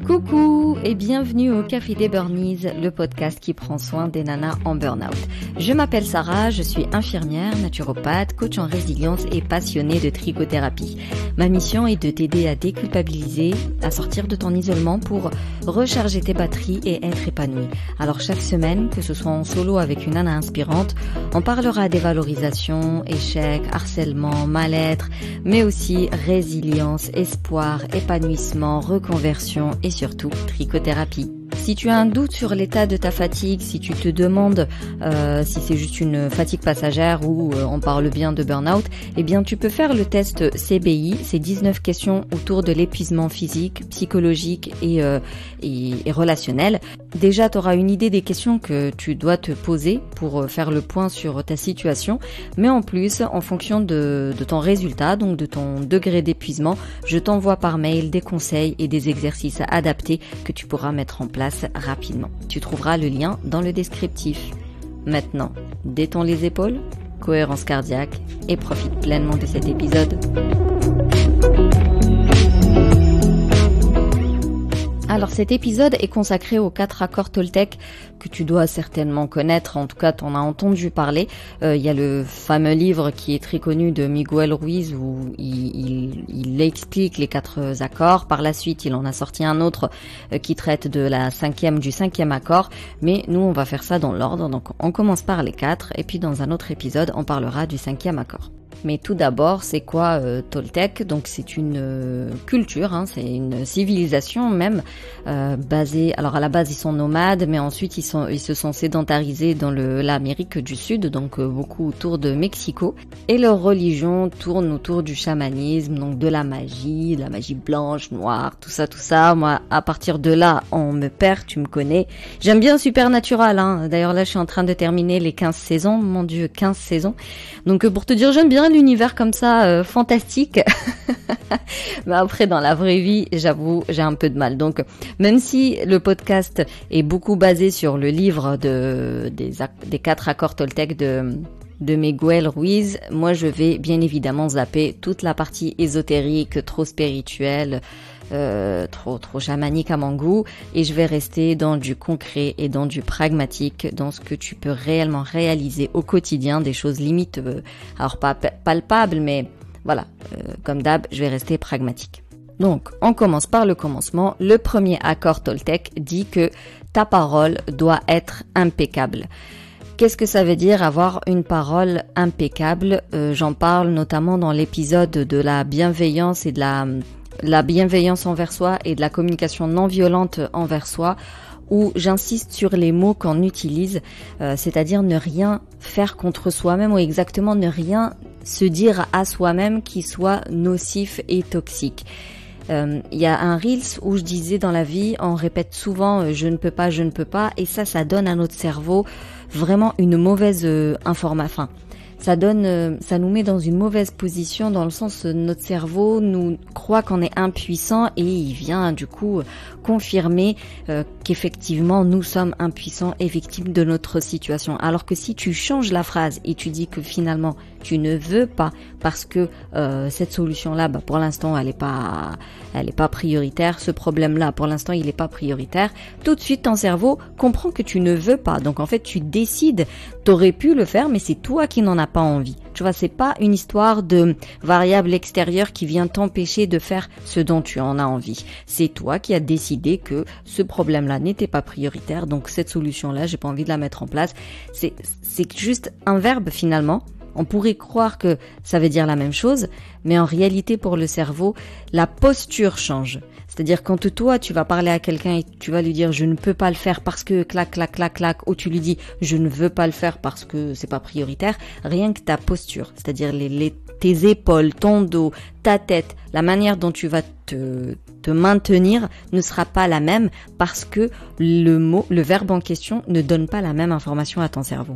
Coucou et bienvenue au Café des Burnies, le podcast qui prend soin des nanas en burn-out. Je m'appelle Sarah, je suis infirmière, naturopathe, coach en résilience et passionnée de trichothérapie. Ma mission est de t'aider à déculpabiliser, à sortir de ton isolement pour recharger tes batteries et être épanouie. Alors chaque semaine, que ce soit en solo avec une nana inspirante, on parlera dévalorisation, échec, harcèlement, mal-être, mais aussi résilience, espoir, épanouissement, reconversion et surtout trichothérapie. Si tu as un doute sur l'état de ta fatigue, si tu te demandes si c'est juste une fatigue passagère ou on parle bien de burn-out, eh bien tu peux faire le test CBI, c'est 19 questions autour de l'épuisement physique, psychologique et relationnel. Déjà, tu auras une idée des questions que tu dois te poser pour faire le point sur ta situation, mais en plus, en fonction de ton résultat, donc de ton degré d'épuisement, je t'envoie par mail des conseils et des exercices adaptés que tu pourras mettre en place rapidement. Tu trouveras le lien dans le descriptif. Maintenant, détends les épaules, cohérence cardiaque et profite pleinement de cet épisode. Alors cet épisode est consacré aux 4 accords Toltec que tu dois certainement connaître, en tout cas t'en as entendu parler. Il y a le fameux livre qui est très connu de Miguel Ruiz où il explique les 4 accords. Par la suite, il en a sorti un autre qui traite de du cinquième accord. Mais nous, on va faire ça dans l'ordre. Donc on commence par les 4 et puis dans un autre épisode, on parlera du 5e accord. Mais tout d'abord, c'est quoi Toltec? Donc c'est une culture, c'est une civilisation même basée. Alors à la base ils sont nomades, mais ensuite ils se sont sédentarisés dans l'Amérique du Sud, donc beaucoup autour de Mexico. Et leur religion tourne autour du chamanisme, donc de la magie blanche, noire, tout ça. Moi, à partir de là, on me perd, tu me connais. J'aime bien Supernatural. D'ailleurs là, je suis en train de terminer les 15 saisons. Mon Dieu, 15 saisons. Donc pour te dire, j'aime bien l'univers comme ça, fantastique. Mais après, dans la vraie vie, j'avoue, j'ai un peu de mal. Donc, même si le podcast est beaucoup basé sur le livre des 4 accords Toltec de Miguel Ruiz, moi, je vais bien évidemment zapper toute la partie ésotérique, trop spirituelle, trop chamanique à mon goût, et je vais rester dans du concret et dans du pragmatique, dans ce que tu peux réellement réaliser au quotidien, des choses limites, alors pas palpables, mais voilà, comme d'hab, je vais rester pragmatique. Donc, on commence par le commencement. Le premier accord Toltec dit que ta parole doit être impeccable. Qu'est-ce que ça veut dire avoir une parole impeccable? J'en parle notamment dans l'épisode de la bienveillance et de la bienveillance envers soi et de la communication non violente envers soi, où j'insiste sur les mots qu'on utilise, c'est-à-dire ne rien faire contre soi-même ou exactement ne rien se dire à soi-même qui soit nocif et toxique. Il y a un Reels où je disais dans la vie, on répète souvent je ne peux pas, et ça donne à notre cerveau vraiment une mauvaise information. Ça nous met dans une mauvaise position dans le sens notre cerveau nous croit qu'on est impuissant et il vient du coup confirmer qu'effectivement nous sommes impuissants et victimes de notre situation. Alors que si tu changes la phrase et tu dis que finalement tu ne veux pas parce que cette solution-là, pour l'instant elle est pas prioritaire, ce problème-là pour l'instant il est pas prioritaire, tout de suite ton cerveau comprend que tu ne veux pas. Donc en fait tu décides, t'aurais pu le faire mais c'est toi qui n'en as pas envie. Tu vois, c'est pas une histoire de variable extérieure qui vient t'empêcher de faire ce dont tu en as envie. C'est toi qui as décidé que ce problème-là n'était pas prioritaire, donc cette solution-là, j'ai pas envie de la mettre en place. C'est juste un verbe finalement. On pourrait croire que ça veut dire la même chose, mais en réalité pour le cerveau, la posture change. C'est-à-dire quand toi tu vas parler à quelqu'un et tu vas lui dire je ne peux pas le faire parce que clac, ou tu lui dis je ne veux pas le faire parce que c'est pas prioritaire, rien que ta posture, c'est-à-dire tes épaules, ton dos, ta tête, la manière dont tu vas te maintenir ne sera pas la même parce que le verbe en question ne donne pas la même information à ton cerveau.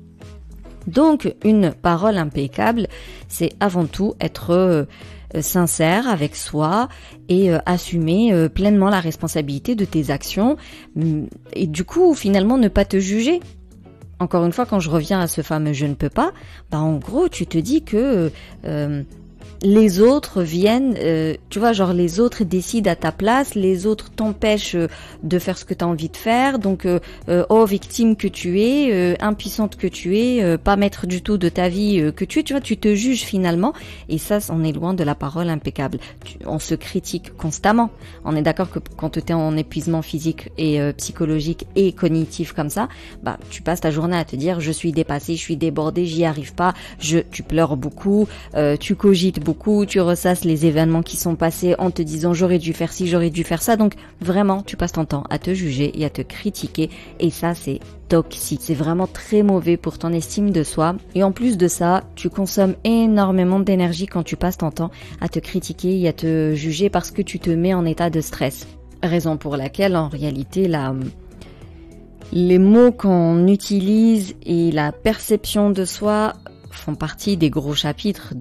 Donc, une parole impeccable, c'est avant tout être sincère avec soi et assumer pleinement la responsabilité de tes actions et du coup, finalement, ne pas te juger. Encore une fois, quand je reviens à ce fameux « je ne peux pas », en gros, tu te dis que les autres viennent, tu vois, genre les autres décident à ta place, les autres t'empêchent de faire ce que tu as envie de faire, donc oh victime que tu es, impuissante que tu es, pas maître du tout de ta vie que tu es, tu vois, tu te juges finalement, et ça, on est loin de la parole impeccable. On se critique constamment. On est d'accord que quand tu es en épuisement physique et psychologique et cognitif comme ça, bah tu passes ta journée à te dire je suis dépassée, je suis débordée, j'y arrive pas, tu pleures beaucoup, tu cogites beaucoup, tu ressasses les événements qui sont passés en te disant j'aurais dû faire ci, j'aurais dû faire ça. Donc vraiment, tu passes ton temps à te juger et à te critiquer, et ça c'est toxique. C'est vraiment très mauvais pour ton estime de soi. Et en plus de ça, tu consommes énormément d'énergie quand tu passes ton temps à te critiquer et à te juger parce que tu te mets en état de stress. Raison pour laquelle, en réalité, les mots qu'on utilise et la perception de soi font partie des gros chapitres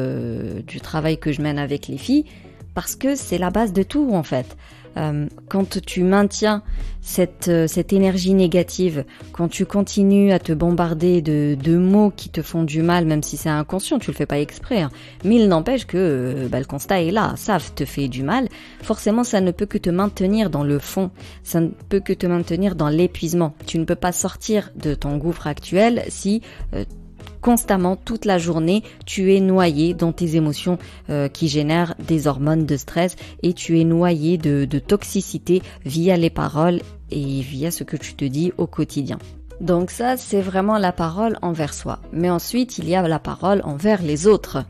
du travail que je mène avec les filles, parce que c'est la base de tout en fait. Quand tu maintiens cette énergie négative, quand tu continues à te bombarder de mots qui te font du mal, même si c'est inconscient, tu le fais pas exprès, hein. Mais il n'empêche que le constat est là, ça te fait du mal. Forcément, ça ne peut que te maintenir dans le fond, ça ne peut que te maintenir dans l'épuisement. Tu ne peux pas sortir de ton gouffre actuel si constamment, toute la journée, tu es noyé dans tes émotions qui génèrent des hormones de stress, et tu es noyé de toxicité via les paroles et via ce que tu te dis au quotidien. Donc ça, c'est vraiment la parole envers soi. Mais ensuite, il y a la parole envers les autres,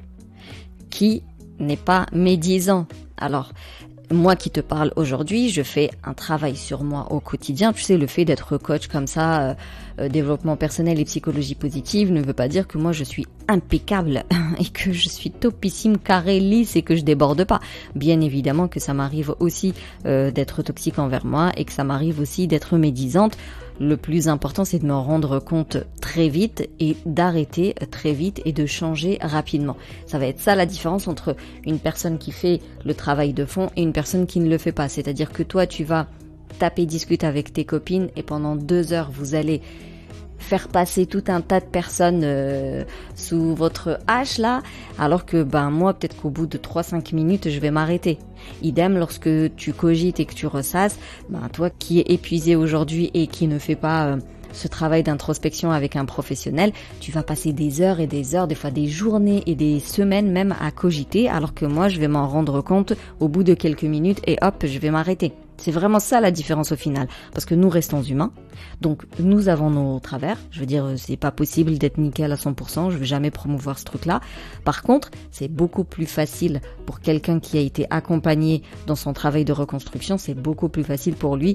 qui n'est pas médisant. Alors, moi qui te parle aujourd'hui, je fais un travail sur moi au quotidien. Tu sais, le fait d'être coach comme ça, développement personnel et psychologie positive, ne veut pas dire que moi je suis impeccable et que je suis topissime, carré, lisse et que je déborde pas. Bien évidemment que ça m'arrive aussi d'être toxique envers moi, et que ça m'arrive aussi d'être médisante. Le plus important, c'est de me rendre compte très vite et d'arrêter très vite et de changer rapidement. Ça va être ça la différence entre une personne qui fait le travail de fond et une personne qui ne le fait pas. C'est-à-dire que toi, tu vas taper, discuter avec tes copines, et pendant 2 heures, vous allez faire passer tout un tas de personnes sous votre hache là, alors que moi peut-être qu'au bout de 3-5 minutes je vais m'arrêter. Idem lorsque tu cogites et que tu ressasses, toi qui es épuisé aujourd'hui et qui ne fais pas ce travail d'introspection avec un professionnel, tu vas passer des heures et des heures, des fois des journées et des semaines même à cogiter, alors que moi je vais m'en rendre compte au bout de quelques minutes et hop, je vais m'arrêter. C'est vraiment ça la différence au final, parce que nous restons humains, donc nous avons nos travers. Je veux dire, c'est pas possible d'être nickel à 100%, je vais jamais promouvoir ce truc-là. Par contre, c'est beaucoup plus facile pour quelqu'un qui a été accompagné dans son travail de reconstruction, c'est beaucoup plus facile pour lui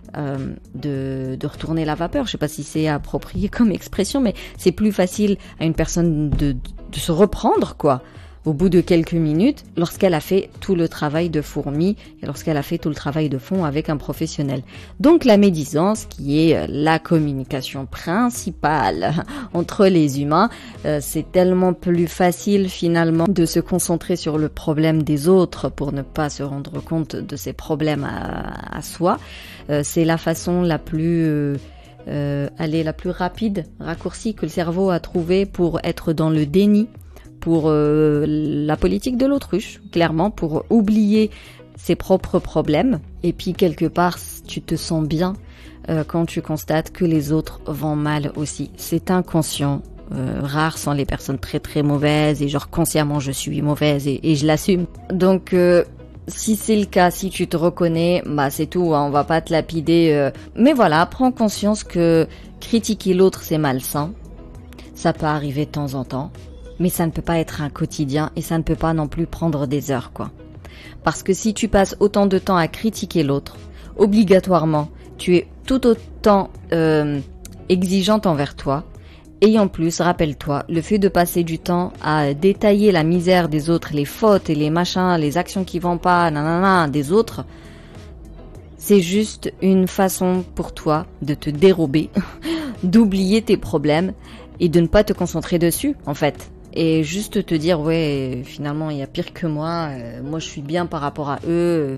de retourner la vapeur. Je sais pas si c'est approprié comme expression, mais c'est plus facile à une personne de se reprendre, quoi, au bout de quelques minutes, lorsqu'elle a fait tout le travail de fourmi et lorsqu'elle a fait tout le travail de fond avec un professionnel. Donc la médisance, qui est la communication principale entre les humains, c'est tellement plus facile finalement de se concentrer sur le problème des autres pour ne pas se rendre compte de ses problèmes à soi. C'est la façon la plus la plus rapide, raccourcie que le cerveau a trouvé pour être dans le déni, pour la politique de l'autruche, clairement, pour oublier ses propres problèmes. Et puis quelque part, tu te sens bien quand tu constates que les autres vont mal aussi. C'est inconscient. Rares sont les personnes très très mauvaises, et genre consciemment je suis mauvaise et je l'assume. Donc si c'est le cas, si tu te reconnais, c'est tout, hein, on va pas te lapider. Mais voilà, prends conscience que critiquer l'autre c'est malsain. Ça peut arriver de temps en temps. Mais ça ne peut pas être un quotidien, et ça ne peut pas non plus prendre des heures, quoi. Parce que si tu passes autant de temps à critiquer l'autre, obligatoirement, tu es tout autant exigeante envers toi. Et en plus, rappelle-toi, le fait de passer du temps à détailler la misère des autres, les fautes et les machins, les actions qui vont pas, des autres, c'est juste une façon pour toi de te dérober, d'oublier tes problèmes et de ne pas te concentrer dessus, en fait. Et juste te dire, ouais, finalement, il y a pire que moi, moi je suis bien par rapport à eux,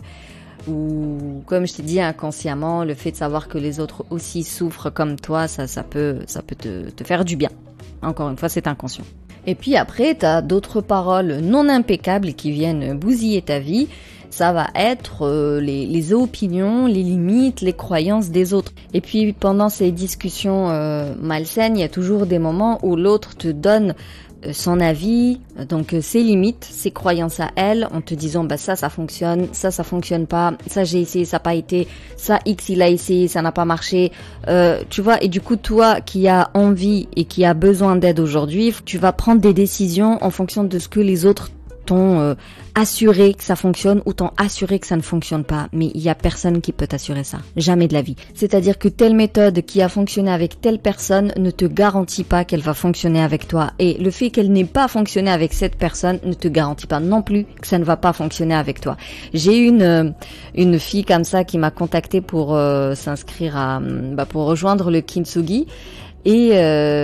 ou comme je t'ai dit inconsciemment, le fait de savoir que les autres aussi souffrent comme toi, ça peut te faire du bien. Encore une fois, c'est inconscient. Et puis après, t'as d'autres paroles non impeccables qui viennent bousiller ta vie. Ça va être les opinions, les limites, les croyances des autres. Et puis pendant ces discussions malsaines, il y a toujours des moments où l'autre te donne son avis, donc ses limites, ses croyances à elle, en te disant bah ça fonctionne, ça fonctionne pas, ça j'ai essayé, ça n'a pas été, ça X il a essayé, ça n'a pas marché, tu vois. Et du coup toi qui as envie et qui as besoin d'aide aujourd'hui, tu vas prendre des décisions en fonction de ce que les autres t'ont assuré que ça fonctionne ou t'ont assuré que ça ne fonctionne pas. Mais il y a personne qui peut t'assurer ça. Jamais de la vie. C'est-à-dire que telle méthode qui a fonctionné avec telle personne ne te garantit pas qu'elle va fonctionner avec toi. Et le fait qu'elle n'ait pas fonctionné avec cette personne ne te garantit pas non plus que ça ne va pas fonctionner avec toi. J'ai une fille comme ça qui m'a contactée pour s'inscrire pour rejoindre le Kintsugi. Et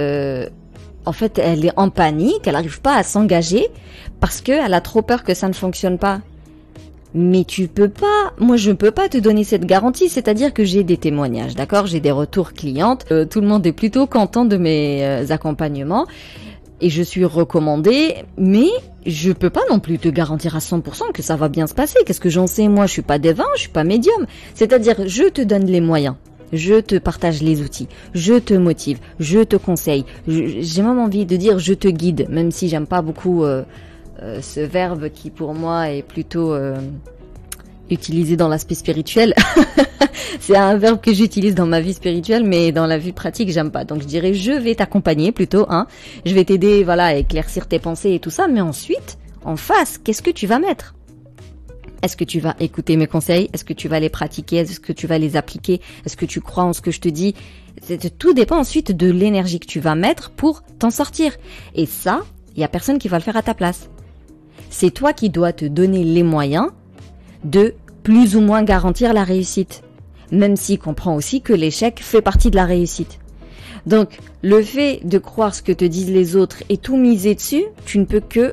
en fait, elle est en panique, elle n'arrive pas à s'engager parce qu'elle a trop peur que ça ne fonctionne pas. Mais moi je peux pas te donner cette garantie, c'est-à-dire que j'ai des témoignages, d'accord, j'ai des retours clientes, tout le monde est plutôt content de mes accompagnements et je suis recommandée, mais je peux pas non plus te garantir à 100% que ça va bien se passer. Qu'est-ce que j'en sais, moi je suis pas divin, je suis pas médium, c'est-à-dire je te donne les moyens. Je te partage les outils, je te motive, je te conseille. J'ai même envie de dire je te guide, même si j'aime pas beaucoup ce verbe qui pour moi est plutôt utilisé dans l'aspect spirituel. C'est un verbe que j'utilise dans ma vie spirituelle, mais dans la vie pratique j'aime pas. Donc je dirais je vais t'accompagner plutôt, je vais t'aider à éclaircir tes pensées et tout ça, mais ensuite, en face, qu'est-ce que tu vas mettre ? Est-ce que tu vas écouter mes conseils? Est-ce que tu vas les pratiquer? Est-ce que tu vas les appliquer? Est-ce que tu crois en ce que je te dis? Tout dépend ensuite de l'énergie que tu vas mettre pour t'en sortir. Et ça, il y a personne qui va le faire à ta place. C'est toi qui dois te donner les moyens de plus ou moins garantir la réussite. Même si comprends aussi que l'échec fait partie de la réussite. Donc, le fait de croire ce que te disent les autres et tout miser dessus, tu ne peux que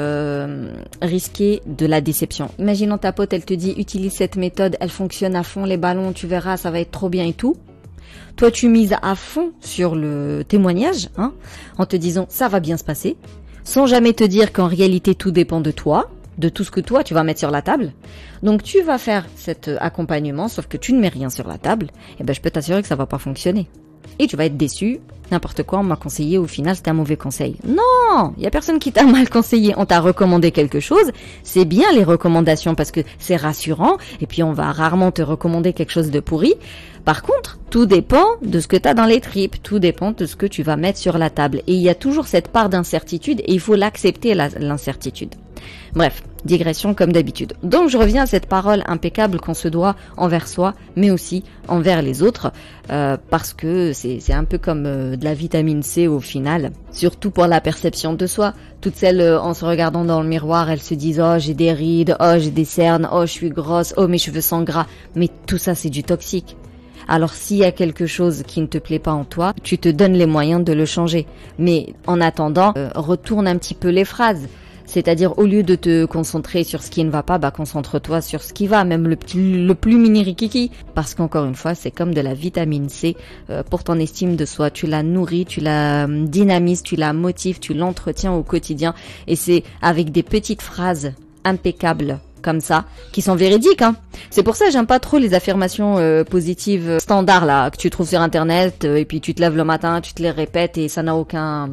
risquer de la déception. Imaginons ta pote, elle te dit utilise cette méthode, elle fonctionne à fond, les ballons, tu verras, ça va être trop bien et tout. Toi, tu mises à fond sur le témoignage, en te disant ça va bien se passer, sans jamais te dire qu'en réalité tout dépend de toi, de tout ce que toi tu vas mettre sur la table. Donc tu vas faire cet accompagnement, sauf que tu ne mets rien sur la table, et ben je peux t'assurer que ça va pas fonctionner. Et tu vas être déçu, n'importe quoi on m'a conseillé, au final c'était un mauvais conseil. Non, il y a personne qui t'a mal conseillé, on t'a recommandé quelque chose, c'est bien les recommandations parce que c'est rassurant, et puis on va rarement te recommander quelque chose de pourri. Par contre, tout dépend de ce que tu as dans les tripes, tout dépend de ce que tu vas mettre sur la table. Et il y a toujours cette part d'incertitude et il faut l'accepter, l'incertitude. Bref, digression comme d'habitude. Donc je reviens à cette parole impeccable qu'on se doit envers soi, mais aussi envers les autres, parce que c'est un peu comme de la vitamine C au final, surtout pour la perception de soi. Toutes celles en se regardant dans le miroir, elles se disent « Oh, j'ai des rides, oh, j'ai des cernes, oh, je suis grosse, oh, mes cheveux sont gras ». Mais tout ça, c'est du toxique. Alors s'il y a quelque chose qui ne te plaît pas en toi, tu te donnes les moyens de le changer. Mais en attendant, retourne un petit peu les phrases. C'est-à-dire, au lieu de te concentrer sur ce qui ne va pas, concentre-toi sur ce qui va, même le plus mini-rikiki. Parce qu'encore une fois, c'est comme de la vitamine C pour ton estime de soi. Tu la nourris, tu la dynamises, tu la motives, tu l'entretiens au quotidien. Et c'est avec des petites phrases impeccables comme ça, qui sont véridiques, C'est pour ça que j'aime pas trop les affirmations positives standards là que tu trouves sur internet et puis tu te lèves le matin, tu te les répètes et ça n'a aucun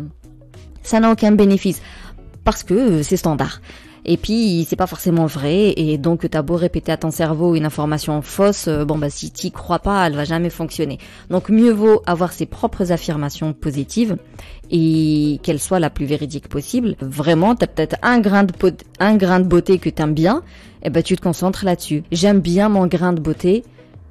bénéfice parce que c'est standard. Et puis c'est pas forcément vrai et donc t'as beau répéter à ton cerveau une information fausse, si t'y crois pas, elle va jamais fonctionner. Donc mieux vaut avoir ses propres affirmations positives et qu'elles soient la plus véridique possible. Vraiment, t'as peut-être un grain de beauté que t'aimes bien, et tu te concentres là-dessus. J'aime bien mon grain de beauté,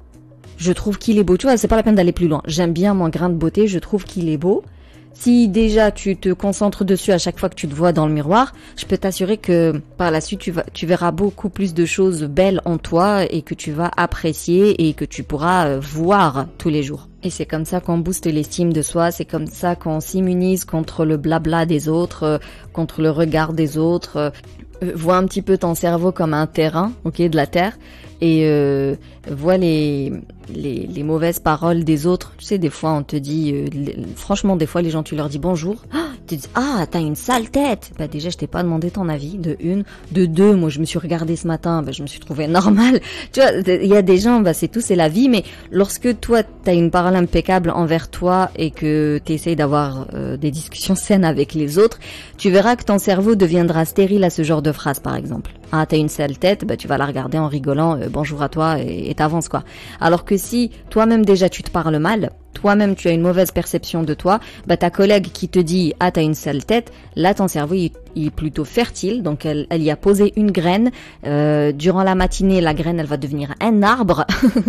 je trouve qu'il est beau. Tu vois, c'est pas la peine d'aller plus loin. J'aime bien mon grain de beauté, je trouve qu'il est beau. Si déjà tu te concentres dessus à chaque fois que tu te vois dans le miroir, je peux t'assurer que par la suite tu verras beaucoup plus de choses belles en toi et que tu vas apprécier et que tu pourras voir tous les jours. Et c'est comme ça qu'on booste l'estime de soi, c'est comme ça qu'on s'immunise contre le blabla des autres, contre le regard des autres. Vois un petit peu ton cerveau comme un terrain, de la terre, et vois les les mauvaises paroles des autres. Tu sais, des fois on te dit, franchement des fois les gens tu leur dis bonjour, ils te disent ah t'as une sale tête. Bah déjà je t'ai pas demandé ton avis, de une, de deux, moi je me suis regardée ce matin, bah je me suis trouvée normale. Tu vois, il y a des gens, bah c'est tout, c'est la vie, mais lorsque toi t'as une parole impeccable envers toi et que t'essayes d'avoir des discussions saines avec les autres, tu verras que ton cerveau deviendra stérile à ce genre de phrase par exemple. Ah t'as une sale tête, bah tu vas la regarder en rigolant, bonjour à toi et t'avances quoi. Alors que si toi-même déjà tu te parles mal, toi-même tu as une mauvaise perception de toi, bah ta collègue qui te dit ah t'as une sale tête, là ton cerveau il est plutôt fertile, donc elle y a posé une graine. Durant la matinée la graine elle va devenir un arbre,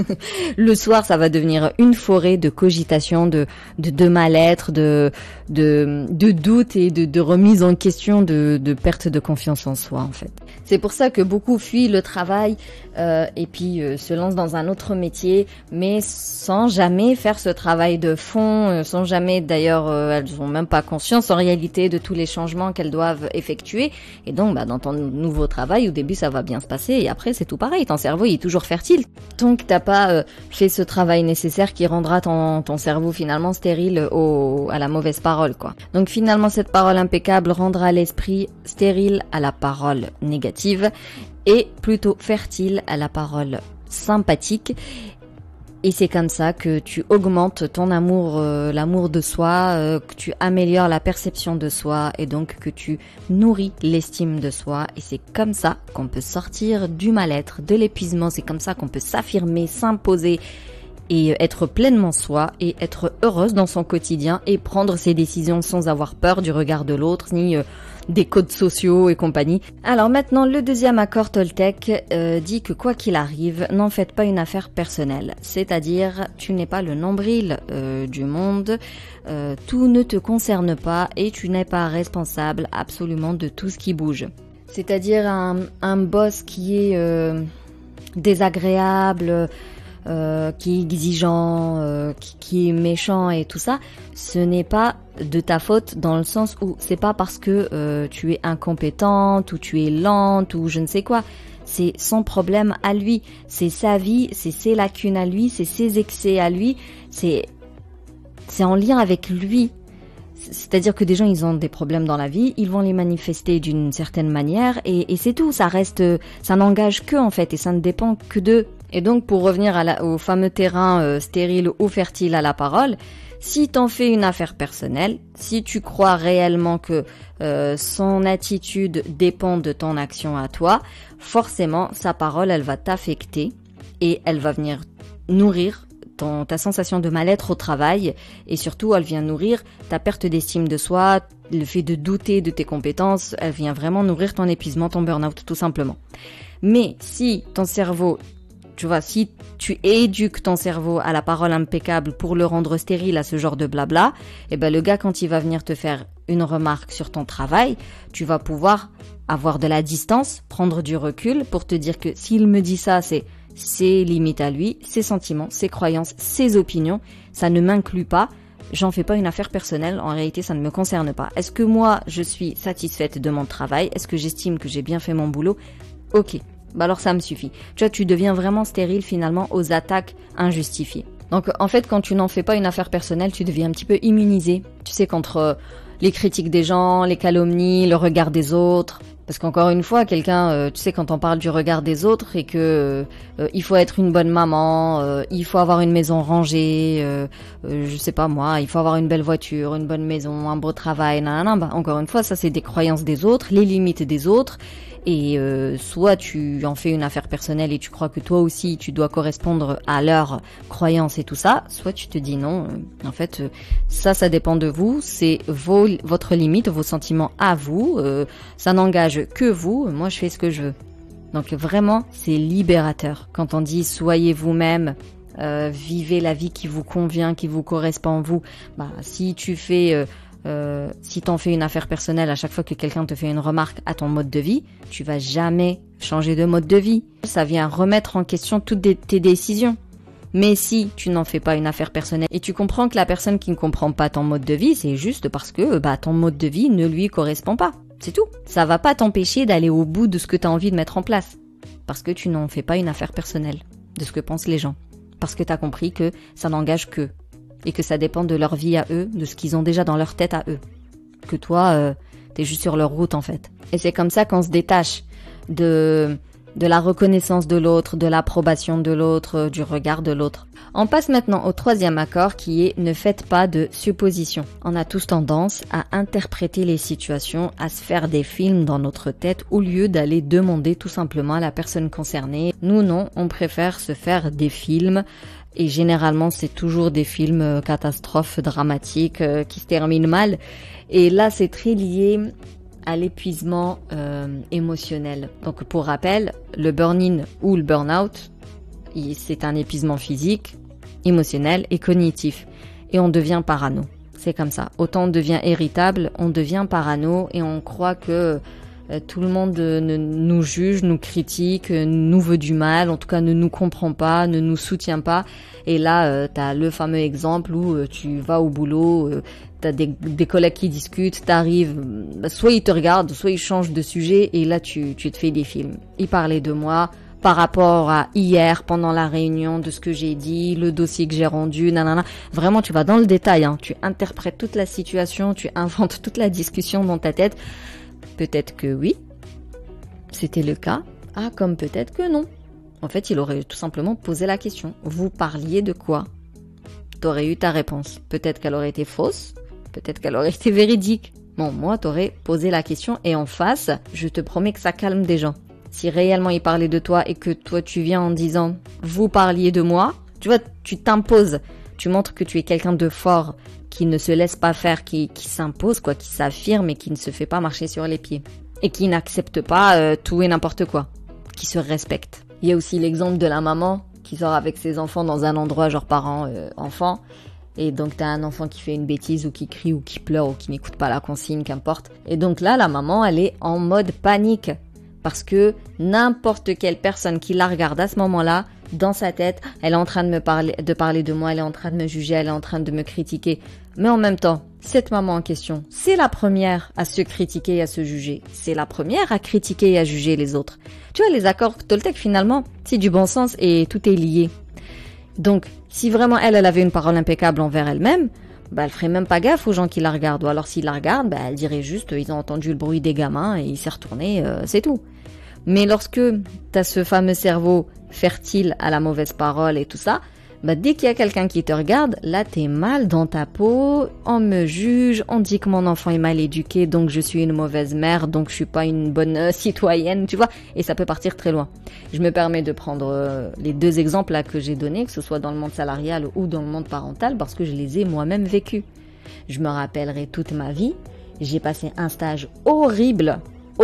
le soir ça va devenir une forêt de cogitation, de mal-être, de doute et de remise en question, de perte de confiance en soi en fait. C'est pour ça que beaucoup fuient le travail et puis se lancent dans un autre métier, mais sans jamais faire ce travail de fond, sans jamais d'ailleurs elles n'ont même pas conscience en réalité de tous les changements qu'elles doivent effectuer. Et donc bah, dans ton nouveau travail au début ça va bien se passer et après c'est tout pareil, ton cerveau il est toujours fertile. Donc t'as pas fait ce travail nécessaire qui rendra ton cerveau finalement stérile à la mauvaise parole quoi. Donc finalement cette parole impeccable rendra l'esprit stérile à la parole négative et plutôt fertile à la parole sympathique. Et c'est comme ça que tu augmentes ton amour, l'amour de soi, que tu améliores la perception de soi et donc que tu nourris l'estime de soi. Et c'est comme ça qu'on peut sortir du mal-être, de l'épuisement. C'est comme ça qu'on peut s'affirmer, s'imposer et être pleinement soi et être heureuse dans son quotidien et prendre ses décisions sans avoir peur du regard de l'autre ni des codes sociaux et compagnie. Alors maintenant, le deuxième accord Toltec dit que quoi qu'il arrive, n'en faites pas une affaire personnelle. C'est-à-dire, tu n'es pas le nombril du monde, tout ne te concerne pas et tu n'es pas responsable absolument de tout ce qui bouge. C'est-à-dire un boss qui est désagréable, qui est exigeant, qui est méchant et tout ça, ce n'est pas de ta faute dans le sens où c'est pas parce que tu es incompétente ou tu es lente ou je ne sais quoi. C'est son problème à lui, c'est sa vie, c'est ses lacunes à lui, c'est ses excès à lui, c'est en lien avec lui. C'est-à-dire que des gens, ils ont des problèmes dans la vie, ils vont les manifester d'une certaine manière et c'est tout, ça n'engage qu'eux en fait et ça ne dépend que d'eux. Et donc pour revenir au fameux terrain stérile ou fertile à la parole, si t'en fais une affaire personnelle, si tu crois réellement que son attitude dépend de ton action à toi, forcément sa parole elle va t'affecter et elle va venir nourrir ta sensation de mal-être au travail et surtout elle vient nourrir ta perte d'estime de soi, le fait de douter de tes compétences, elle vient vraiment nourrir ton épuisement, ton burn-out tout simplement. Mais si ton cerveau, tu vois, si tu éduques ton cerveau à la parole impeccable pour le rendre stérile à ce genre de blabla, et ben le gars quand il va venir te faire une remarque sur ton travail, tu vas pouvoir avoir de la distance, prendre du recul pour te dire que s'il me dit ça, c'est ses limites à lui, ses sentiments, ses croyances, ses opinions, ça ne m'inclut pas, j'en fais pas une affaire personnelle, en réalité ça ne me concerne pas. Est-ce que moi je suis satisfaite de mon travail? Est-ce que j'estime que j'ai bien fait mon boulot? Ok, bah alors ça me suffit. Tu vois, tu deviens vraiment stérile finalement aux attaques injustifiées. Donc en fait quand tu n'en fais pas une affaire personnelle, tu deviens un petit peu immunisé, tu sais, contre les critiques des gens, les calomnies, le regard des autres. Parce qu'encore une fois, quelqu'un, tu sais, quand on parle du regard des autres et que il faut être une bonne maman, il faut avoir une maison rangée, je sais pas moi, il faut avoir une belle voiture, une bonne maison, un beau travail, nanana, bah encore une fois, ça c'est des croyances des autres, les limites des autres. Et soit tu en fais une affaire personnelle et tu crois que toi aussi tu dois correspondre à leurs croyances et tout ça, soit tu te dis non, en fait ça dépend de vous, c'est votre limite, vos sentiments à vous, ça n'engage que vous, moi je fais ce que je veux. Donc vraiment c'est libérateur quand on dit soyez vous-même, vivez la vie qui vous convient, qui vous correspond vous. Bah si tu fais si t'en fais une affaire personnelle à chaque fois que quelqu'un te fait une remarque à ton mode de vie, tu vas jamais changer de mode de vie. Ça vient remettre en question toutes tes décisions. Mais si tu n'en fais pas une affaire personnelle et tu comprends que la personne qui ne comprend pas ton mode de vie, c'est juste parce que ton mode de vie ne lui correspond pas. C'est tout. Ça va pas t'empêcher d'aller au bout de ce que tu as envie de mettre en place. Parce que tu n'en fais pas une affaire personnelle de ce que pensent les gens. parce que t'as compris que ça n'engage qu'eux et que ça dépend de leur vie à eux, de ce qu'ils ont déjà dans leur tête à eux. Que toi, t'es juste sur leur route en fait. Et c'est comme ça qu'on se détache de la reconnaissance de l'autre, de l'approbation de l'autre, du regard de l'autre. On passe maintenant au 3e accord qui est ne faites pas de suppositions. On a tous tendance à interpréter les situations, à se faire des films dans notre tête au lieu d'aller demander tout simplement à la personne concernée. Nous non, on préfère se faire des films et généralement c'est toujours des films catastrophes, dramatiques, qui se terminent mal. Et là c'est très lié à l'épuisement émotionnel. Donc pour rappel, le burn-in ou le burn-out, c'est un épuisement physique, émotionnel et cognitif. Et on devient parano. C'est comme ça. Autant on devient irritable, on devient parano et on croit que tout le monde nous juge, nous critique, nous veut du mal, en tout cas ne nous comprend pas, ne nous soutient pas. Et là, t'as le fameux exemple où tu vas au boulot, t'as des collègues qui discutent, t'arrives, soit ils te regardent, soit ils changent de sujet et là tu te fais des films. Ils parlaient de moi par rapport à hier, pendant la réunion, de ce que j'ai dit, le dossier que j'ai rendu, nanana. Vraiment, tu vas dans le détail, hein. Tu interprètes toute la situation, tu inventes toute la discussion dans ta tête. Peut-être que oui, c'était le cas. Ah, comme peut-être que non. En fait, il aurait tout simplement posé la question. Vous parliez de quoi? T'aurais eu ta réponse. Peut-être qu'elle aurait été fausse, peut-être qu'elle aurait été véridique. Bon, moi, t'aurais posé la question et en face, je te promets que ça calme des gens. Si réellement il parlait de toi et que toi tu viens en disant « vous parliez de moi », tu vois, tu t'imposes. Tu montres que tu es quelqu'un de fort, qui ne se laisse pas faire, qui s'impose, quoi, qui s'affirme et qui ne se fait pas marcher sur les pieds. Et qui n'accepte pas tout et n'importe quoi. Qui se respecte. Il y a aussi l'exemple de la maman qui sort avec ses enfants dans un endroit genre parents-enfants. Et donc t'as un enfant qui fait une bêtise ou qui crie ou qui pleure ou qui n'écoute pas la consigne, qu'importe. Et donc là, la maman, elle est en mode panique. Parce que n'importe quelle personne qui la regarde à ce moment-là, dans sa tête, elle est en train de parler de moi, elle est en train de me juger, elle est en train de me critiquer. Mais en même temps, cette maman en question, c'est la première à se critiquer et à se juger. C'est la première à critiquer et à juger les autres. Tu vois, les accords Toltec, finalement, c'est du bon sens et tout est lié. Donc, si vraiment elle avait une parole impeccable envers elle-même, elle ferait même pas gaffe aux gens qui la regardent. Ou alors s'ils la regardent, elle dirait juste ils ont entendu le bruit des gamins et il s'est retourné, c'est tout. Mais lorsque t'as ce fameux cerveau fertile à la mauvaise parole et tout ça, dès qu'il y a quelqu'un qui te regarde, là t'es mal dans ta peau, on me juge, on dit que mon enfant est mal éduqué, donc je suis une mauvaise mère, donc je suis pas une bonne citoyenne, tu vois, et ça peut partir très loin. Je me permets de prendre les 2 exemples là que j'ai donnés, que ce soit dans le monde salarial ou dans le monde parental, parce que je les ai moi-même vécus. Je me rappellerai toute ma vie, j'ai passé un stage horrible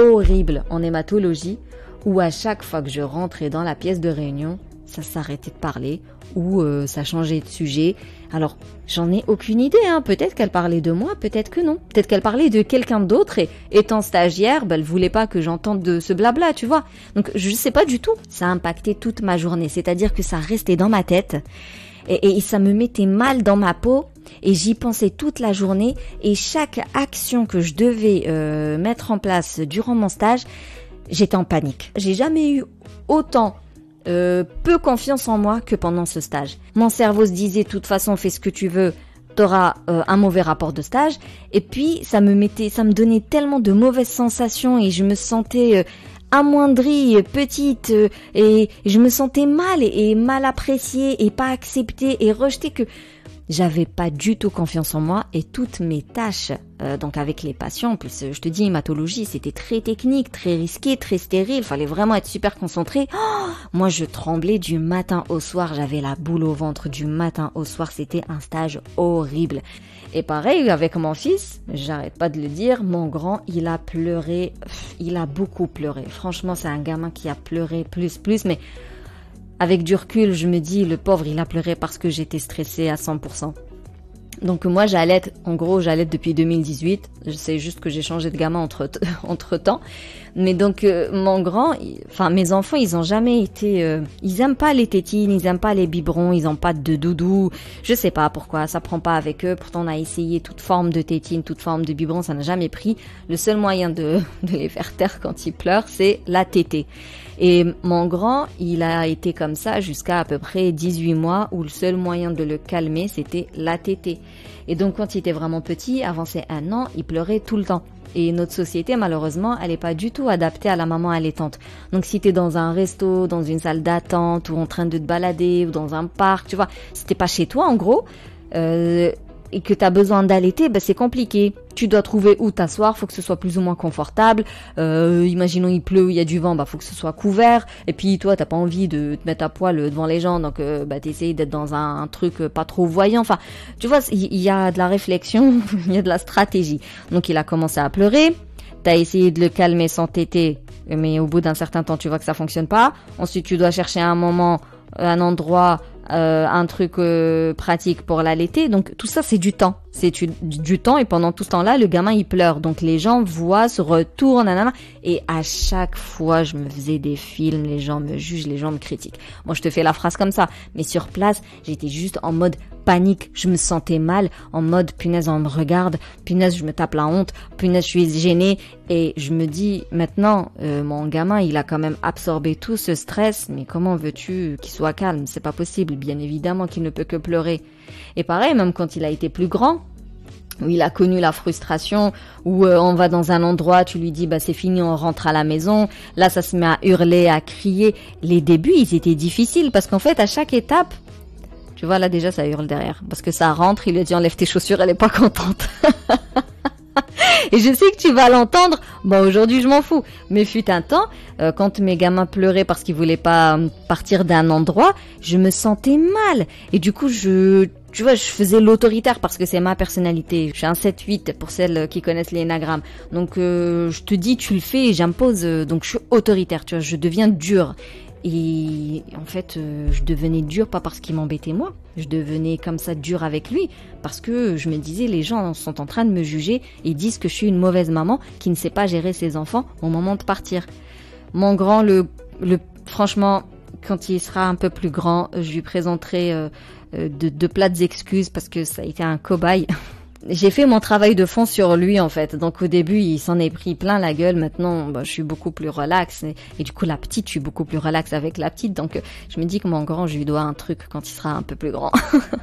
en hématologie, où à chaque fois que je rentrais dans la pièce de réunion, ça s'arrêtait de parler ou ça changeait de sujet. Alors, j'en ai aucune idée, hein. Peut-être qu'elle parlait de moi, peut-être que non. Peut-être qu'elle parlait de quelqu'un d'autre et étant stagiaire, elle voulait pas que j'entende de ce blabla, tu vois. Donc, je sais pas du tout. Ça a impacté toute ma journée, c'est-à-dire que ça restait dans ma tête et ça me mettait mal dans ma peau et j'y pensais toute la journée et chaque action que je devais mettre en place durant mon stage, j'étais en panique. J'ai jamais eu autant peu confiance en moi que pendant ce stage. Mon cerveau se disait, de toute façon, fais ce que tu veux, t'auras un mauvais rapport de stage. Et puis, ça me donnait tellement de mauvaises sensations et je me sentais amoindrie, petite, et je me sentais mal et mal appréciée et pas acceptée et rejetée que j'avais pas du tout confiance en moi et toutes mes tâches, donc avec les patients, en plus je te dis hématologie, c'était très technique, très risqué, très stérile, fallait vraiment être super concentré. Moi je tremblais du matin au soir, j'avais la boule au ventre du matin au soir, c'était un stage horrible. Et pareil avec mon fils, j'arrête pas de le dire, mon grand il a pleuré, il a beaucoup pleuré. Franchement c'est un gamin qui a pleuré plus, mais avec du recul, je me dis, le pauvre, il a pleuré parce que j'étais stressée à 100%. Donc moi, j'allaite depuis 2018. Je sais juste que j'ai changé de gamin entre temps. Mais donc mon grand, enfin mes enfants, ils ont jamais été, ils aiment pas les tétines, ils aiment pas les biberons, ils ont pas de doudou. Je sais pas pourquoi, ça prend pas avec eux. Pourtant on a essayé toute forme de tétine, toute forme de biberon, ça n'a jamais pris. Le seul moyen de les faire taire quand ils pleurent, c'est la tétée. Et mon grand, il a été comme ça jusqu'à peu près 18 mois où le seul moyen de le calmer, c'était la tétée. Et donc quand il était vraiment petit, avant ses 1 an, il pleurait tout le temps. Et notre société, malheureusement, elle est pas du tout adaptée à la maman allaitante. Donc si t'es dans un resto, dans une salle d'attente, ou en train de te balader, ou dans un parc, tu vois, si t'es pas chez toi en gros, et que t'as besoin d'allaiter, ben c'est compliqué. Tu dois trouver où t'asseoir, faut que ce soit plus ou moins confortable. Imaginons il pleut, il y a du vent, bah faut que ce soit couvert. Et puis toi, t'as pas envie de te mettre à poil devant les gens, donc bah t'essayes d'être dans un truc pas trop voyant. Enfin, tu vois, il y a de la réflexion, il y a de la stratégie. Donc il a commencé à pleurer. T'as essayé de le calmer sans téter, mais au bout d'un certain temps, tu vois que ça fonctionne pas. Ensuite, tu dois chercher un moment, un endroit, un truc pratique pour l'allaiter. Donc tout ça, c'est du temps. C'est du temps et pendant tout ce temps-là, le gamin, il pleure. Donc les gens voient, se retournent, nanana. Et à chaque fois, je me faisais des films, les gens me jugent, les gens me critiquent. Moi, je te fais la phrase comme ça. Mais sur place, j'étais juste en mode panique. Je me sentais mal, en mode punaise, on me regarde, punaise, je me tape la honte, punaise, je suis gênée. Et je me dis, maintenant, mon gamin, il a quand même absorbé tout ce stress. Mais comment veux-tu qu'il soit calme? C'est pas possible. Bien évidemment qu'il ne peut que pleurer. Et pareil, même quand il a été plus grand, où il a connu la frustration, où on va dans un endroit, tu lui dis bah c'est fini, on rentre à la maison. Là, ça se met à hurler, à crier. Les débuts, ils étaient difficiles parce qu'en fait, à chaque étape, tu vois, là déjà, ça hurle derrière. Parce que ça rentre, il lui a dit enlève tes chaussures, elle est pas contente. Et je sais que tu vas l'entendre. Bon, aujourd'hui, je m'en fous. Mais fut un temps, quand mes gamins pleuraient parce qu'ils voulaient pas partir d'un endroit, je me sentais mal. Et du coup, tu vois, je faisais l'autoritaire parce que c'est ma personnalité. Je suis un 7-8 pour celles qui connaissent l'énagramme. Donc, je te dis, tu le fais et j'impose. Donc, je suis autoritaire, tu vois, je deviens dure. Et en fait, je devenais dure pas parce qu'il m'embêtait moi. Je devenais comme ça dure avec lui parce que je me disais les gens sont en train de me juger et disent que je suis une mauvaise maman qui ne sait pas gérer ses enfants au moment de partir. Mon grand, franchement, quand il sera un peu plus grand, je lui présenterai de plates excuses parce que ça a été un cobaye. J'ai fait mon travail de fond sur lui en fait, donc au début il s'en est pris plein la gueule, maintenant je suis beaucoup plus relax et du coup la petite, je suis beaucoup plus relax avec la petite, donc je me dis que mon grand, je lui dois un truc quand il sera un peu plus grand.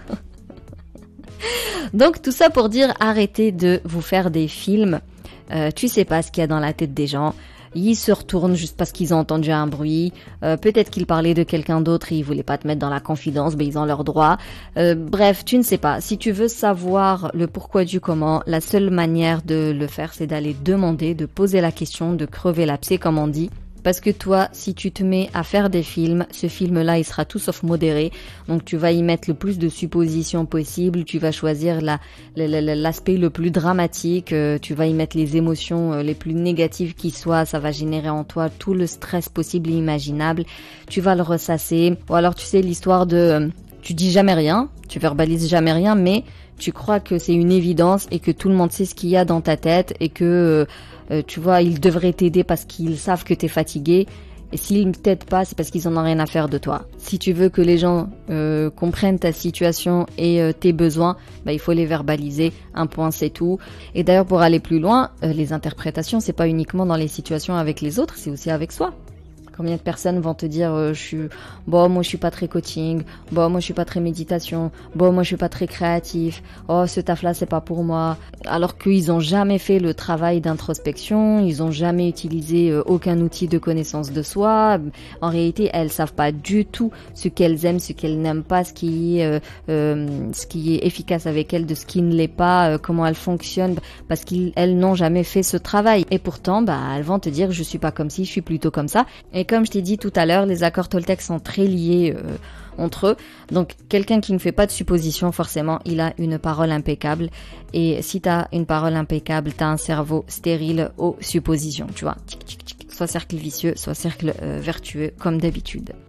Donc tout ça pour dire arrêtez de vous faire des films, tu sais pas ce qu'il y a dans la tête des gens. Ils se retournent juste parce qu'ils ont entendu un bruit. Peut-être qu'ils parlaient de quelqu'un d'autre et ils voulaient pas te mettre dans la confidence, mais ils ont leur droit. Bref, tu ne sais pas. Si tu veux savoir le pourquoi du comment, la seule manière de le faire, c'est d'aller demander, de poser la question, de crever l'abcès, comme on dit. Parce que toi, si tu te mets à faire des films, ce film-là, il sera tout sauf modéré. Donc, tu vas y mettre le plus de suppositions possible. Tu vas choisir l'aspect le plus dramatique. Tu vas y mettre les émotions les plus négatives qui soient. Ça va générer en toi tout le stress possible et imaginable. Tu vas le ressasser. Ou alors, tu sais, l'histoire de... tu dis jamais rien, tu verbalises jamais rien, mais tu crois que c'est une évidence et que tout le monde sait ce qu'il y a dans ta tête et que... tu vois, ils devraient t'aider parce qu'ils savent que t'es fatigué. Et s'ils ne t'aident pas, c'est parce qu'ils en ont rien à faire de toi. Si tu veux que les gens comprennent ta situation et tes besoins, bah, il faut les verbaliser. Un point, c'est tout. Et d'ailleurs, pour aller plus loin, les interprétations, c'est pas uniquement dans les situations avec les autres, c'est aussi avec soi. Combien de personnes vont te dire moi je suis pas très coaching, moi je suis pas très méditation, moi je suis pas très créatif, ce taf là c'est pas pour moi, alors qu'ils ont jamais fait le travail d'introspection, ils ont jamais utilisé aucun outil de connaissance de soi. En réalité, elles savent pas du tout ce qu'elles aiment, ce qu'elles n'aiment pas, ce qui est efficace avec elles, de ce qui ne l'est pas, comment elles fonctionnent, parce qu'elles n'ont jamais fait ce travail. Et pourtant, elles vont te dire je suis pas comme ci, je suis plutôt comme ça. Et comme je t'ai dit tout à l'heure, les accords Toltec sont très liés entre eux. Donc, quelqu'un qui ne fait pas de suppositions, forcément, il a une parole impeccable. Et si tu as une parole impeccable, tu as un cerveau stérile aux suppositions, tu vois. Tic, tic, tic. Soit cercle vicieux, soit cercle vertueux, comme d'habitude.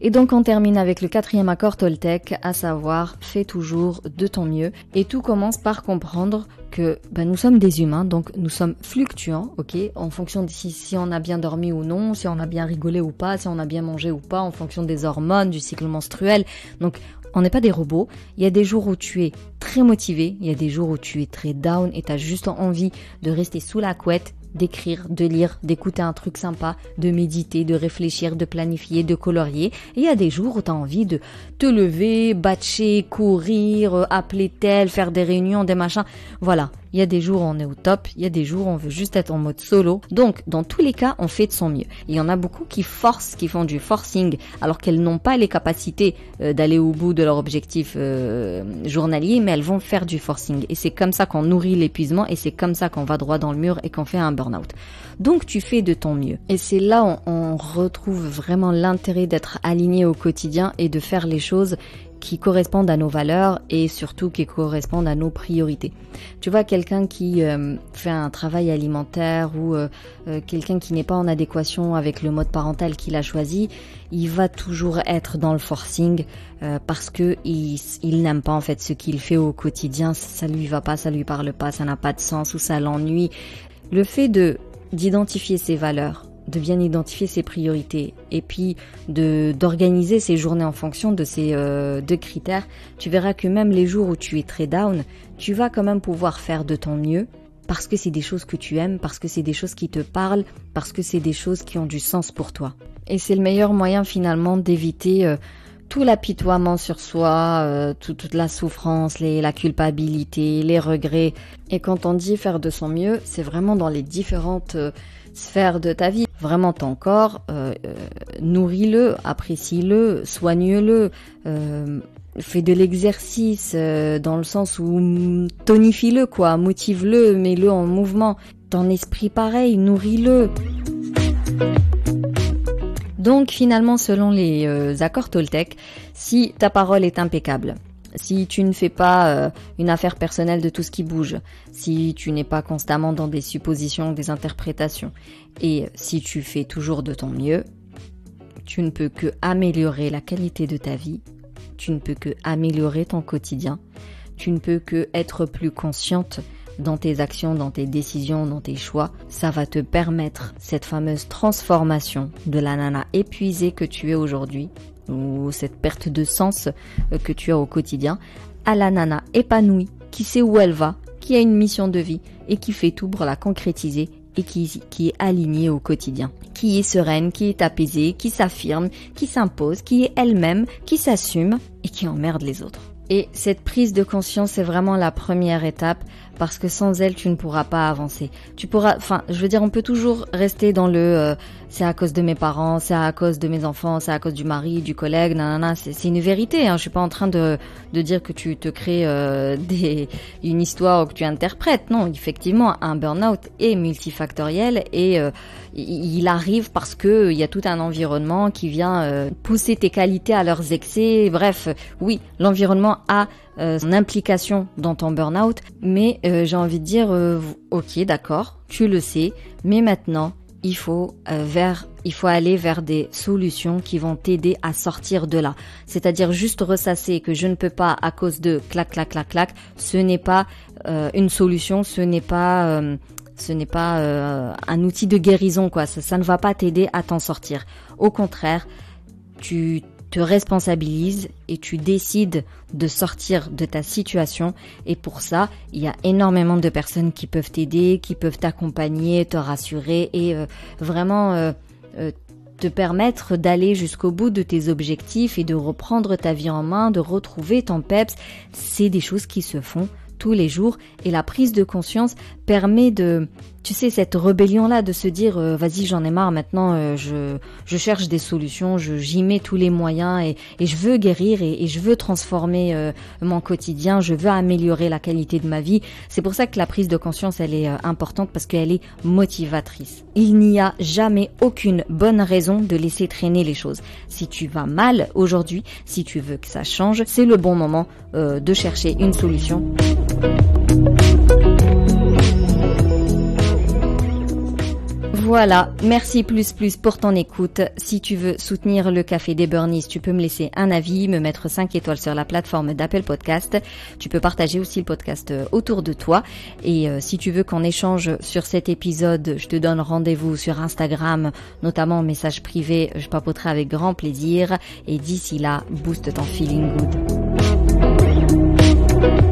Et donc on termine avec le 4e accord Toltec, à savoir fais toujours de ton mieux. Et tout commence par comprendre que nous sommes des humains, donc nous sommes fluctuants, ok, en fonction de si on a bien dormi ou non, si on a bien rigolé ou pas, si on a bien mangé ou pas, en fonction des hormones, du cycle menstruel. Donc on n'est pas des robots. Il y a des jours où tu es très motivé, il y a des jours où tu es très down et tu as juste envie de rester sous la couette, d'écrire, de lire, d'écouter un truc sympa, de méditer, de réfléchir, de planifier, de colorier. Et il y a des jours où tu as envie de te lever, batcher, courir, appeler tel, faire des réunions, des machins. Voilà. Il y a des jours où on est au top, il y a des jours où on veut juste être en mode solo. Donc, dans tous les cas, on fait de son mieux. Il y en a beaucoup qui forcent, qui font du forcing, alors qu'elles n'ont pas les capacités d'aller au bout de leur objectif journalier, mais elles vont faire du forcing. Et c'est comme ça qu'on nourrit l'épuisement, et c'est comme ça qu'on va droit dans le mur et qu'on fait un burn-out. Donc, tu fais de ton mieux. Et c'est là où on retrouve vraiment l'intérêt d'être aligné au quotidien et de faire les choses qui correspondent à nos valeurs et surtout qui correspondent à nos priorités. Tu vois, quelqu'un qui fait un travail alimentaire ou quelqu'un qui n'est pas en adéquation avec le mode parental qu'il a choisi, il va toujours être dans le forcing parce que il n'aime pas en fait ce qu'il fait au quotidien, ça lui va pas, ça lui parle pas, ça n'a pas de sens ou ça l'ennuie. Le fait d'identifier ses valeurs, de bien identifier ses priorités et puis d'organiser ses journées en fonction de ces deux critères, tu verras que même les jours où tu es très down, tu vas quand même pouvoir faire de ton mieux parce que c'est des choses que tu aimes, parce que c'est des choses qui te parlent, parce que c'est des choses qui ont du sens pour toi. Et c'est le meilleur moyen finalement d'éviter tout l'apitoiement sur soi, toute la souffrance, la culpabilité, les regrets. Et quand on dit faire de son mieux, c'est vraiment dans les différentes sphères de ta vie. Vraiment ton corps, nourris-le, apprécie-le, soigne-le, fais de l'exercice dans le sens où tonifie-le quoi, motive-le, mets-le en mouvement. Ton esprit pareil, nourris-le. Donc finalement, selon les accords Toltec, si ta parole est impeccable, si tu ne fais pas une affaire personnelle de tout ce qui bouge, si tu n'es pas constamment dans des suppositions, des interprétations, et si tu fais toujours de ton mieux, tu ne peux que améliorer la qualité de ta vie, tu ne peux que améliorer ton quotidien, tu ne peux que être plus consciente dans tes actions, dans tes décisions, dans tes choix. Ça va te permettre cette fameuse transformation de la nana épuisée que tu es aujourd'hui, ou cette perte de sens que tu as au quotidien, à la nana épanouie, qui sait où elle va, qui a une mission de vie et qui fait tout pour la concrétiser et qui est alignée au quotidien, qui est sereine, qui est apaisée, qui s'affirme, qui s'impose, qui est elle-même, qui s'assume et qui emmerde les autres. Et cette prise de conscience, c'est vraiment la première étape parce que sans elle, tu ne pourras pas avancer. On peut toujours rester dans le c'est à cause de mes parents, c'est à cause de mes enfants, c'est à cause du mari, du collègue, nanana, c'est une vérité. Hein. Je suis pas en train de dire que tu te crées une histoire ou que tu interprètes. Non, effectivement, un burn-out est multifactoriel et il arrive parce que il y a tout un environnement qui vient pousser tes qualités à leurs excès. Bref, oui, l'environnement a son implication dans ton burn-out, mais j'ai envie de dire, ok, d'accord, tu le sais, mais maintenant, il faut aller vers des solutions qui vont t'aider à sortir de là. C'est-à-dire juste ressasser que je ne peux pas à cause de clac, clac, clac, clac, ce n'est pas une solution, ce n'est pas un outil de guérison, quoi. Ça ne va pas t'aider à t'en sortir. Au contraire, tu te responsabilises et tu décides de sortir de ta situation et pour ça, il y a énormément de personnes qui peuvent t'aider, qui peuvent t'accompagner, te rassurer et vraiment te permettre d'aller jusqu'au bout de tes objectifs et de reprendre ta vie en main, de retrouver ton peps. C'est des choses qui se font tous les jours et la prise de conscience permet de, tu sais, cette rébellion-là de se dire vas-y, j'en ai marre maintenant, je cherche des solutions, j'y mets tous les moyens et je veux guérir et je veux transformer mon quotidien, je veux améliorer la qualité de ma vie. C'est pour ça que la prise de conscience, elle est importante parce qu'elle est motivatrice. Il n'y a jamais aucune bonne raison de laisser traîner les choses. Si tu vas mal aujourd'hui, si tu veux que ça change, c'est le bon moment de chercher une solution. Voilà, merci plus pour ton écoute. Si tu veux soutenir le Café des Burnies, tu peux me laisser un avis, me mettre 5 étoiles sur la plateforme d'Apple Podcast. Tu peux partager aussi le podcast autour de toi. Et si tu veux qu'on échange sur cet épisode, je te donne rendez-vous sur Instagram, notamment en message privé, je papoterai avec grand plaisir. Et d'ici là, booste ton feeling good.